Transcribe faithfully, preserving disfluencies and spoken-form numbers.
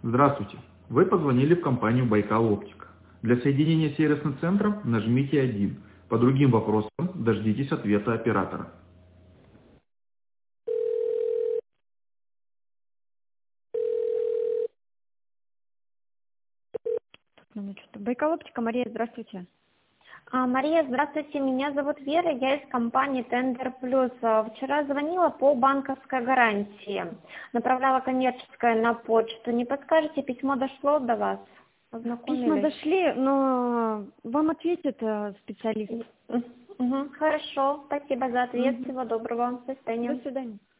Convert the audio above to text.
Здравствуйте. Вы позвонили в компанию Байкал Оптика. Для соединения с сервисным центром нажмите один. По другим вопросам дождитесь ответа оператора. Минуточку. Байкал Оптика, Мария, здравствуйте. А, Мария, здравствуйте, меня зовут Вера, я из компании Тендер Плюс. А, Вчера звонила по банковской гарантии, направляла коммерческое на почту. Не подскажете, письмо дошло до вас? Письма Ознакомились? дошли, но вам ответит э, специалист. Мгм. Хорошо, спасибо за ответ, Мгм. всего доброго, до свидания. До свидания.